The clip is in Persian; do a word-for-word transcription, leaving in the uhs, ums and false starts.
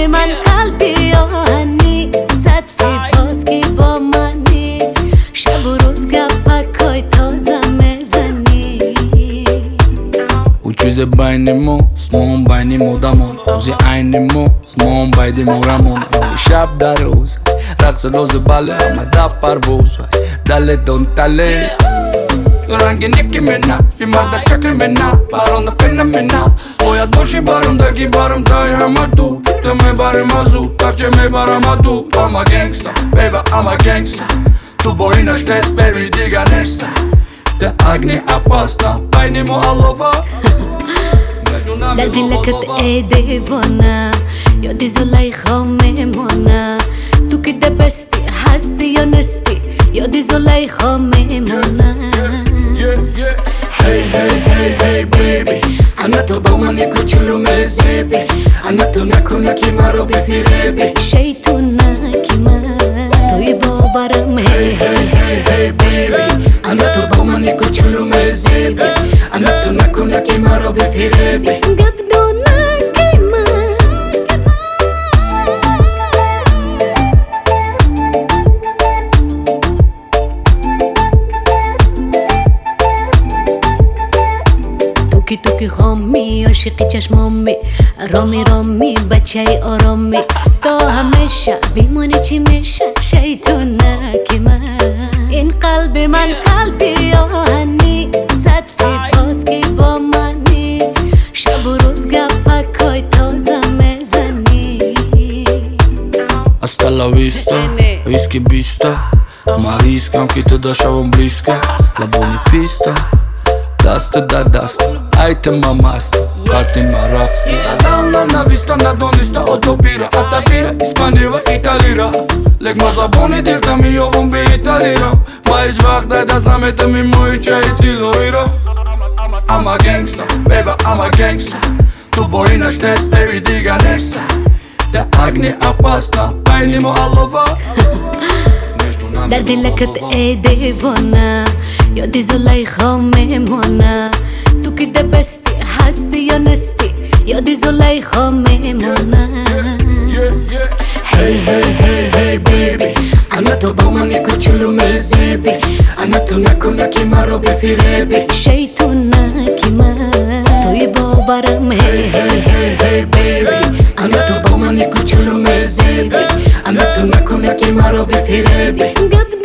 من قلبی آهنی صد سپاس که با منی شب و روز گپکای تازه میزنی او چیز بینیموست ما هم بینیم آدمون روزی عینیمون ما هم بایدیم شب در روز رقص روز بله آمده پرواز دلتون تله رنگ نیکی منه یه مرد چکر منه برام فنمنه باید باشی برام دگی برام تای همه دو تو میبریم از او ترچه میبرم از دو I'm a gangster, baby I'm a gangster تو با اینش نیست baby دیگر نیست ده اگنی اپاستا بینیم و علوفا در دلکت ای دیوانه یادی زلیخا میمانه تو که ده بستی هستی یا نستی یادی زلیخا میمانه Hey hey hey hey baby انا تو با من یک کوچولو مزیبی انا تو نکنه که مرا بفریبی شیطونکی من توی باورم Hey hey hey hey baby انا تو با من یک کوچولو مزیبی انا تو نکنه که مرا بفریبی گبدونکی من توکی توکی خامی عاشقی چشمامی رامی رامی بچه آرامی تا همیشه بیمانی چی میشه شیطونکی من این قلب من قلبی آهنی صد سپاس که با منی شب و روز گپکای تازه میزنی Hasta la vista, whisky bista Ma riskam che ti lasciavo bliska La buona pista Dust da dust, ajte ma mast Karti ma rafski Azalna na vista, na donista otopira Atapira, ispaniva, italira Leg ma zaboni dilta mi ovom bi italira Ma hiç vakt daj da znamete mi moji që i tilojira I'm a gangsta, baby I'm a gangsta Tu borina shnes, baby diga nesta Te agni apasta, bajni mo allova در دلکت ای دیوانه یادی زلیخا میمانه تو که ده بستی هستی یا نستی یادی زلیخا میمانه Hey hey hey hey baby انا تو با من یک کوچولو مزیبی انا تو نکنه که مرا بفریبی شیطونکی من توی باورم Hey hey hey hey baby انا تو با من یک کوچولو مزیبی انا تو نکنه که مرا بفریبی